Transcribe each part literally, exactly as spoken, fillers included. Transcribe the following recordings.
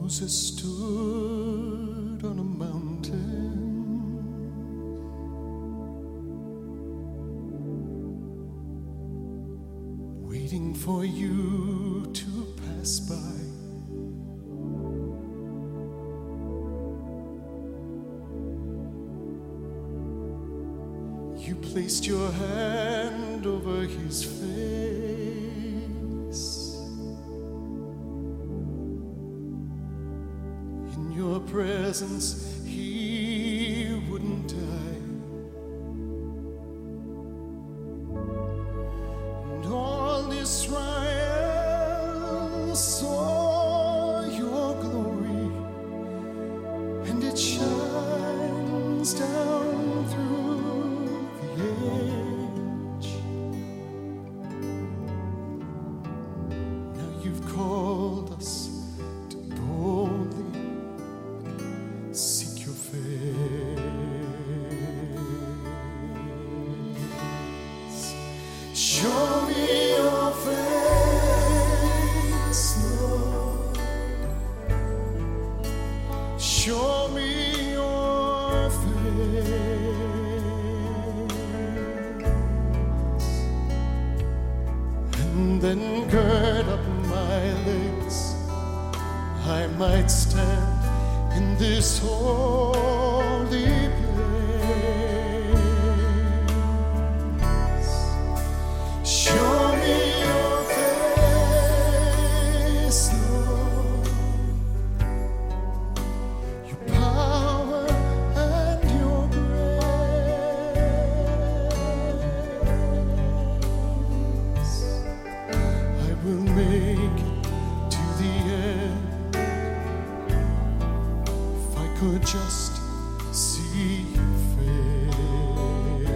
Moses stood on a mountain, waiting for you to pass by. You placed your hand over his face. In your presence, he wouldn't die. And all Israel saw your glory, and it shines down through the age. Now you've called us to boldly seek your face. Show me your face, Lord. Show me your face, and then gird up my legs. I might stand in this holy place. Show me your face, Lord, your power and your grace. I will make it to the end. Could just see your face.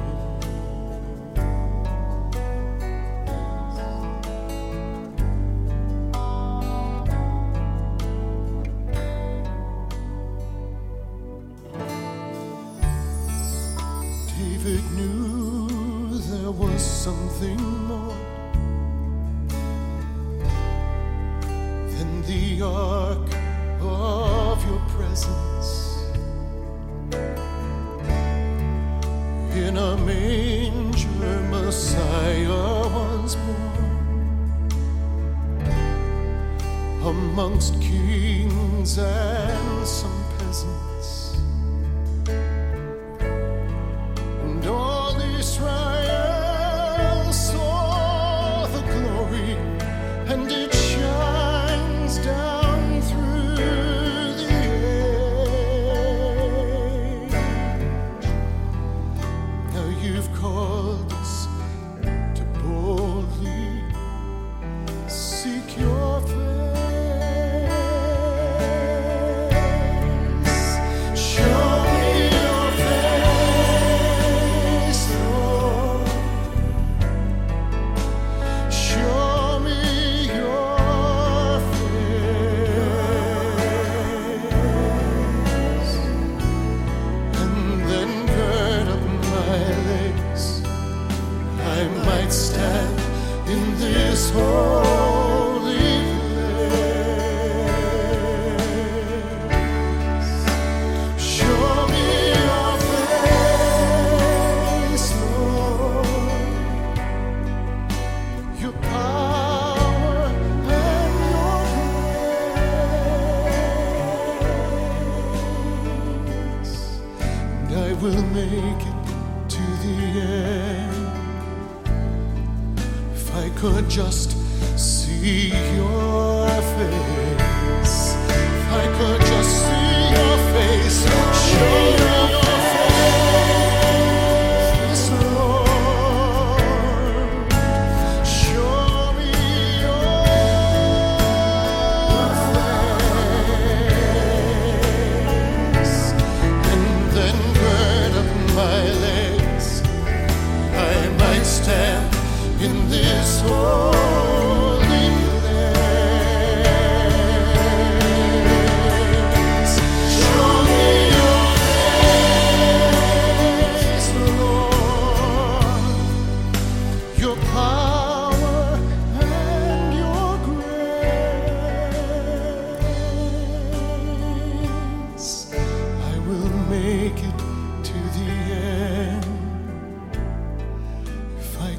David knew there was something more than the ark of your presence. In a manger, Messiah was born amongst kings and some peasants. And all Israel saw the glory, and it shines down through the age. Now you've called us to boldly seek your face. Show me your face, Lord. Show me your face, and then gird up my legs. I might stand in this holy place. Show me your face, Lord, your power and your grace, and I will make it to the end. If I could just see your face, if I could just see your face, show me your face, Lord. Show me your face, and then gird up my legs. I might stand in this holy place. Show me your face, Lord, your power and your grace.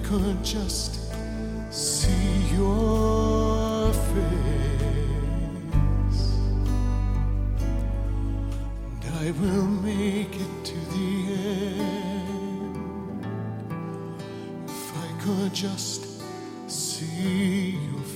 could just see your face, and I will make it to the end. If I could just see your